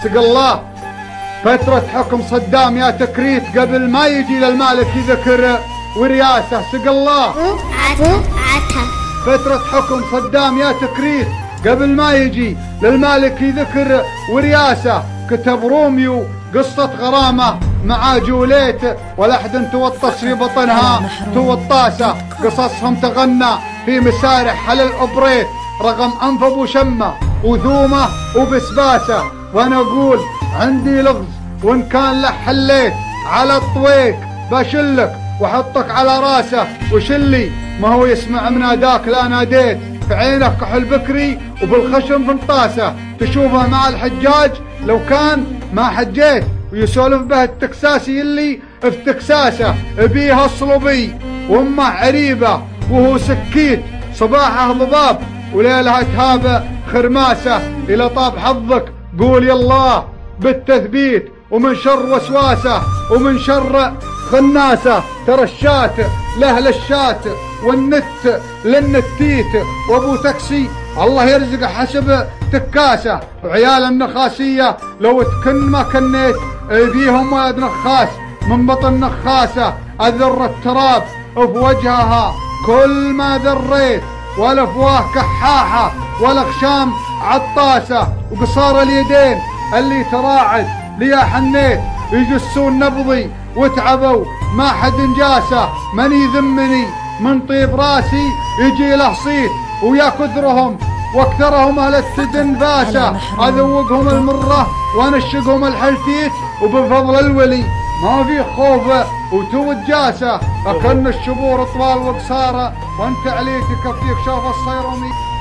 سق الله. فترة حكم صدام يا تكريت قبل ما يجي للمالك ذكر ورياسة. سق الله. فترة حكم صدام يا تكريت قبل ما يجي للمالك ذكر ورياسة. كتب روميو قصة غرامة مع جوليت، ولا أحد توطس في بطنها توطاسة. قصصهم تغنى في مسارح على الأوبريت رغم أنف أبو شمة وذومة وبسباسة. وأنا أقول عندي لغز وإن كان له حليت على الطويق بشلك وحطك على راسه وشلي. ما هو يسمع مناداك لا ناديت، في عينك كحل بكري وبالخشم فنطاسه. تشوفه مع الحجاج لو كان ما حجيت، ويسولف به التكساسي اللي في تكساسه بيها الصلوبي وامه عريبه وهو سكيت. صباحه ضباب وليلها تهابه خرماسه. الى طاب حظك قول يالله بالتثبيت، ومن شر وسواسه ومن شر خناسه. ترى الشات له للشات والنت للنتيت، وابو تاكسي الله يرزقه حسب تكاسه. وعيال النخاسيه لو تكن ما كنيت بيهم ولد نخاس من بطن نخاسه. اذر التراب في وجهها كل ما ذريت، ولا فواه كحاحه ولا خشام عطاسه. وقصار اليدين اللي تراعد ليا حنيت يجسون نبضي وتعبوا ما حد انجاسه. من يذمني من طيب راسي يجي له صيت، ويا كثرهم واكثرهم اهل السدن باسه. اذوقهم المره وانشقهم الحلتيت، وبفضل الولي ما في خوفه وتود جاسه. اكن الشبور طوال وقصاره، وانت عليك تكفيك شوف الصيرمي.